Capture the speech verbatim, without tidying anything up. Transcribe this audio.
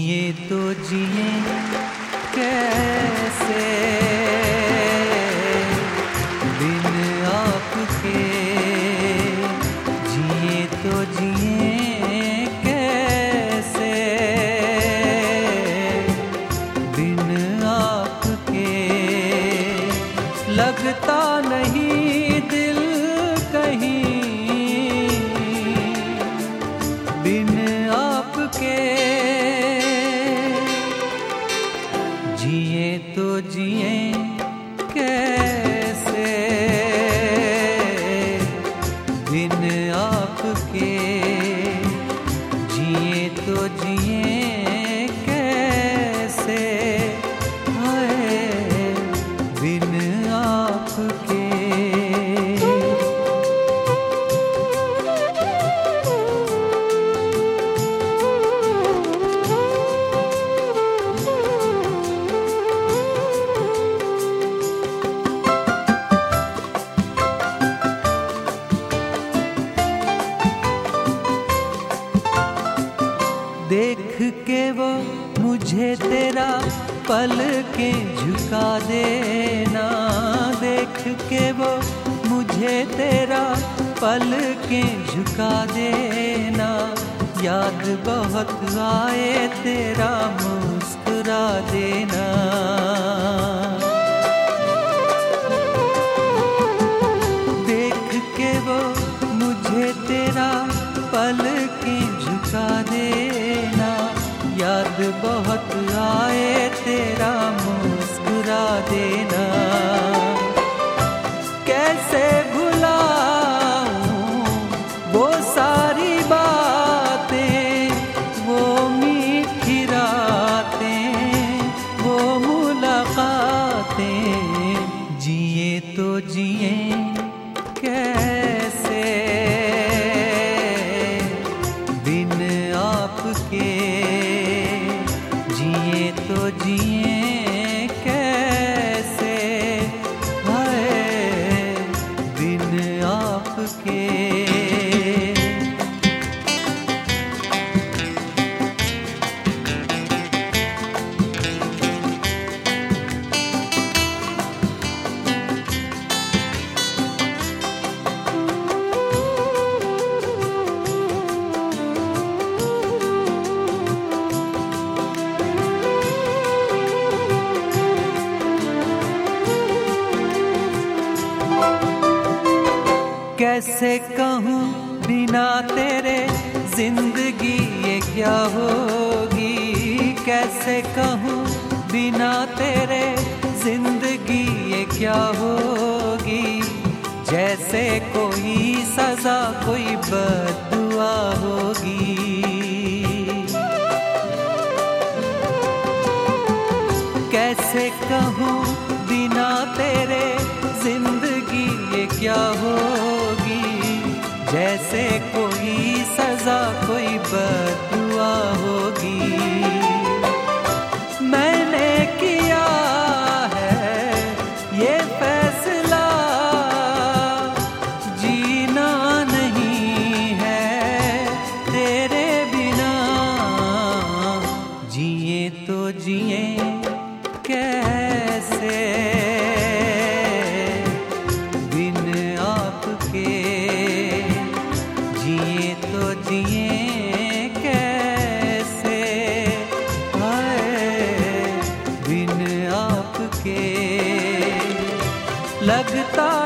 जिए तो जिए कैसे बिन आपके, जिए तो जिए कैसे बिन आपके। लगता नहीं दिल कहीं बिन आपके, जिए तो जिए कैसे बिन आपके, जिए तो जिए कैसे हाय बिन आपके। देख के वो मुझे तेरा पलकें झुका देना, देख के वो मुझे तेरा पलकें झुका देना। याद बहुत आए तेरा मुस्कुरा देना। देख के वो मुझे तेरा पलकें झुका देना। याद बहुत आए तेरा मुस्कुरा देना। कैसे भुलाऊं वो सारी बातें, वो मीठी रातें, वो मुलाकातें। जिए तो जिए कैसे बिन आपके, जिए तो जिए कैसे हाय बिन आपके। कैसे कहूँ बिना तेरे जिंदगी ये क्या होगी। कैसे कहूँ बिना तेरे जिंदगी ये क्या होगी। जैसे कोई सजा कोई बद्दुआ होगी। कैसे कहूँ बिना तेरे जिंदगी ये क्या होगी। जैसे कोई सजा कोई बद्दुआ होगी। मैंने किया है ये फैसला, जीना नहीं है तेरे बिना। जिए तो जिए कैसे बिन आपके, जिए तो जिए कैसे हाय बिन आपके। लगता